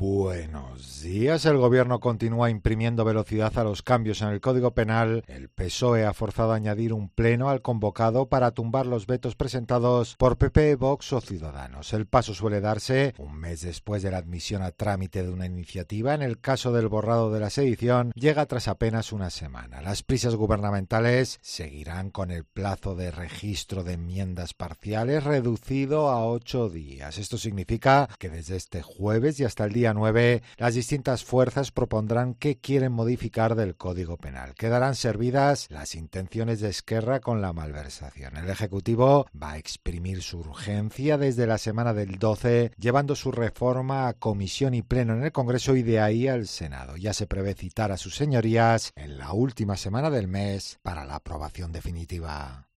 Buenos días. El gobierno continúa imprimiendo velocidad a los cambios en el Código Penal. El PSOE ha forzado a añadir un pleno al convocado para tumbar los vetos presentados por PP, Vox o Ciudadanos. El paso suele darse un mes después de la admisión a trámite de una iniciativa. En el caso del borrado de la sedición, llega tras apenas una semana. Las prisas gubernamentales seguirán con el plazo de registro de enmiendas parciales reducido a 8 días. Esto significa que desde este jueves y hasta el día 9, las distintas fuerzas propondrán qué quieren modificar del Código Penal. Quedarán servidas las intenciones de Esquerra con la malversación. El Ejecutivo va a exprimir su urgencia desde la semana del 12, llevando su reforma a comisión y pleno en el Congreso y de ahí al Senado. Ya se prevé citar a sus señorías en la última semana del mes para la aprobación definitiva.